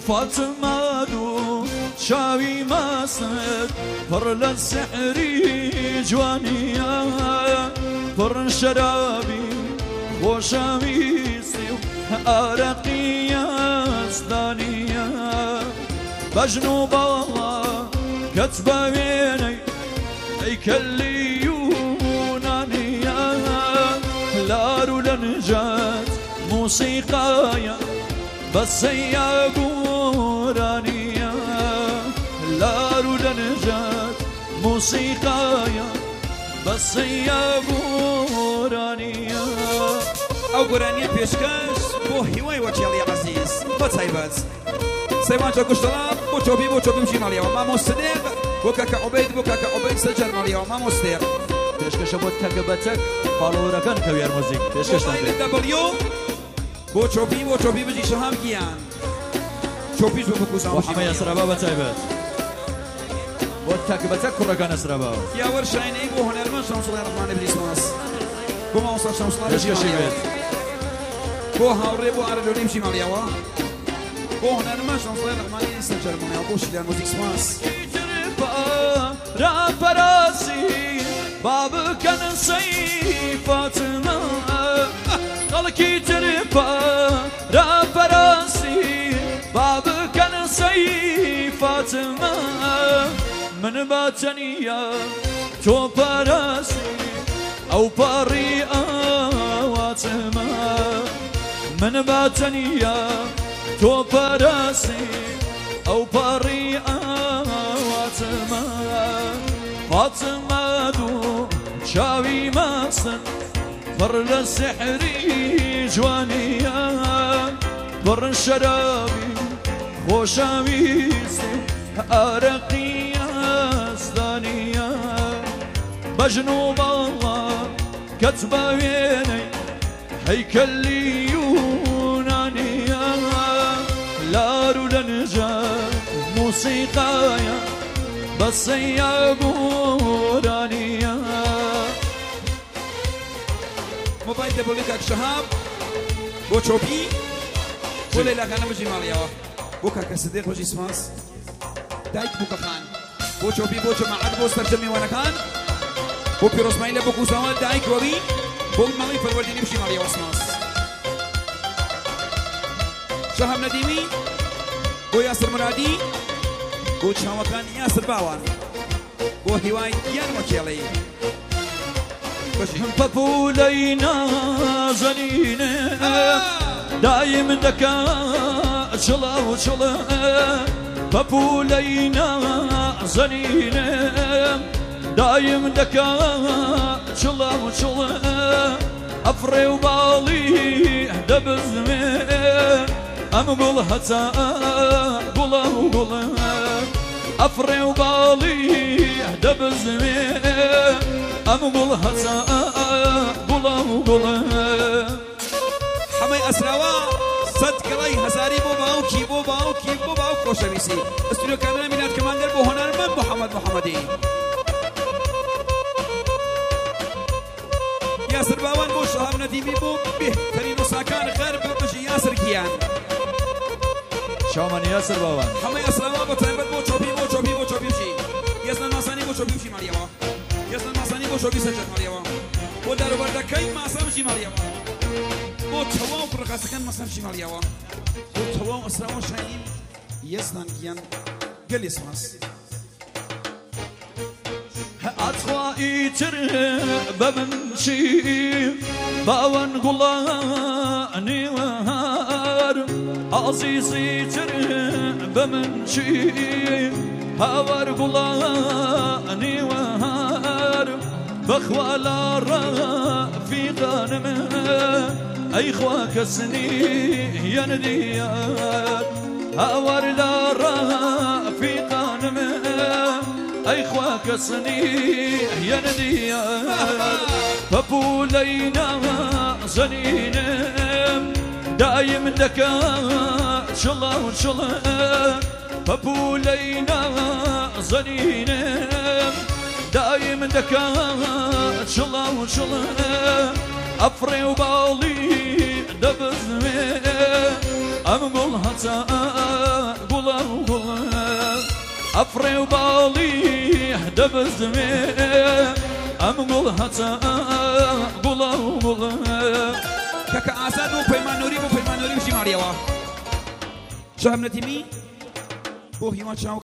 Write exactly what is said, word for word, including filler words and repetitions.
فاتمادو شاوي ماسد فر للسحري جوانيا فر شرابي وشاميسي أرقيا سدانيا بجنوب الله كتب بيني هيكلي يونانيا لارو لنجات موسيقايا بس يا قورانيا لارو لنجات موسيقايا بس يا قورانيا او قورانيا بيشكاش بو هواي وجهي عزيز بتايبات سيوان جو كشتراب بو توبي بو توبي مشي ماليا ما مستدق بو كاكا عبيد بو كاكا عبيد سجل ماليا ما مستدق بيشكاش بو تكبتك فالورا كان كوير موزيك بيشكاش نبي دبليو بو توبي بو توبي بجي شهام كيان توبي بو بكوزا وحماية سرابا بتايبات بو تكبتك كرة كان سرابا يا ورشاين اي بو هنرمن شمس الله الرحمن بريسماس بو ما وصل شمس الله بيشكاش يبيت بو هاوري بو عرلوني مشي ماليا بو هنرمن شمس الله الرحمن سجل ماليا بو شليان موزيك سماس رابراسي باب كان صيفاتنا خلقي تربا رابراسي باب كان صيفاتنا من باتنيا تو براسي او بريئة واتما من باتنيا تو براسي او بريئة واتما فاطمة دو شاوي ماسن فر للسحري جوانيا فر الشرابي خوشاويسي أرقيا سدانيا بجنوب الله كتب بيني هيكلي يونانيا لارو لنجات موسيقايا بس يا قورانيا موبايل دبوليكك شهاب بو تشوبي بو ليلى كان بجي ماليا بو كاكا صديق بجي سماس دايك بو كخان بو تشوبي بو جماعة بو استرجمي وانا كان بو بيروس مايلة بو كوزاوال دايك روبي بو مالي فالورديني بجي ماليا وسماس شهاب نديمي بو ياسر مرادي بو شاوكان ياسر باوان بو هواي يان وكيلي بابولينا زنينة دايم دكا شلا وشلا بابولينا زنينة دايم دكا شلا وشلا أفري وبالي دبزمي أم قول هتا قولا وقولا أفري وبالي دبزمي أم قول هتا قولا وقولا حماي أسراوا صدق لي هزاري بو باو كي بو باو كي بو باو خوشويسي استوديو كاميرا ميلاد كمانجر بو هنرمند محمد محمدي ياسر باوان بو شهاب نديمي بو بهترين وساكان غرب بجي ياسر كيان شامان ياسر باوان حماي أسراوا بطيبت بو چوبي بو چوبي بو چوبي بشي يزن ماساني بو چوبي بشي ماليوا يزن ماساني بو چوبي سجد ماليوا بو دارو بردكي ماسا بشي ماليوا بو تواو برقاسكن ماسا بشي ماليوا بو تواو أسراوا شاين يزن كيان قل يسماس أطفائي ترب بمشي باوان قلاني وهار عزيزي ترب بمشي هاور قلاني وهار بخوالا رافي غانم أي خواك سني ينديار هاور لا رافي غانم أي خواك صنيح يا نديار فبولينا زنينم دايم دكا شلا وشلا فبولينا زنينم دايم دكا شلا وشلا أفري وبالي دبزمي أم قول هتا وقولا أفري وبالي اهدى بزمي أم قول هتا قولا وقولا كاكا آزاد بو بيمان نوري بو بيمان نوري وشي ماريوا شو هم نتيمي بو هيوان شاو